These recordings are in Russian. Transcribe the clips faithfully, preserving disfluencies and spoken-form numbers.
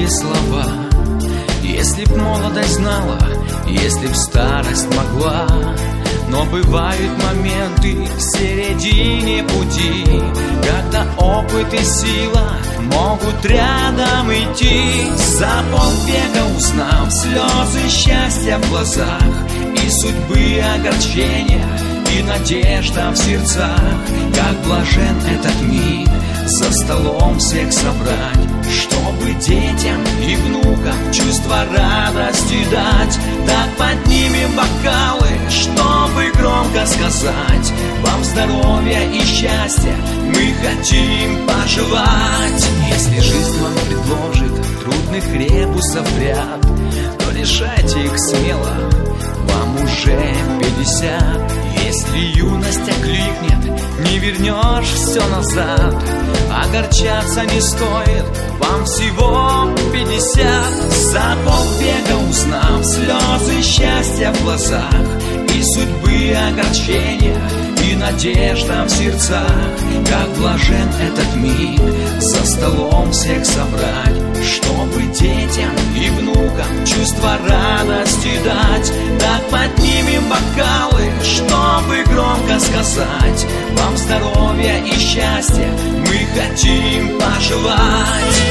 слова. Если б молодость знала, если б старость могла. Но бывают моменты в середине пути, когда опыт и сила могут рядом идти. За полвека узнав слезы счастья в глазах, и судьбы огорчения, и надежда в сердцах. Как блажен этот миг, за столом всех собрать, чтобы детям и внукам чувство радости дать. Так поднимем бокалы, чтобы громко сказать: вам здоровья и счастья мы хотим пожелать. Если жизнь вам предложит трудных ребусов ряд, то решайте их смело, вам уже пятьдесят. Если юность окликнет, не вернешь все назад. Огорчаться не стоит, вам всего пятьдесят. За полвека узнав слезы счастья в глазах, и судьбы огорчения, и надежда в сердцах. Как блажен этот миг, за столом всех собрать, чтобы детям и внукам чувство радости дать. Так поднимем бокалы, чтобы громко сказать: вам здоровья и счастья мы хотим пожелать.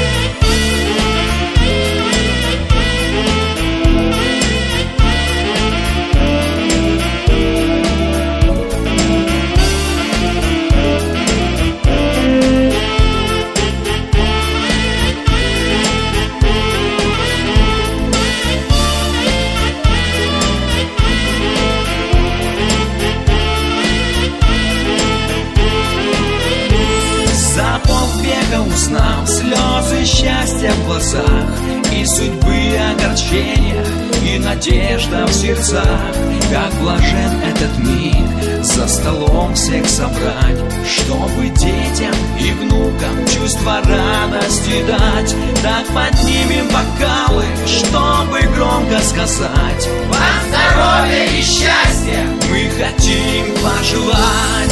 Узнав слезы счастья в глазах, и судьбы огорчения, и надежда в сердцах. Как блажен этот миг, за столом всех собрать, чтобы детям и внукам чувство радости дать. Так поднимем бокалы, чтобы громко сказать: вам здоровья и счастья мы хотим пожелать.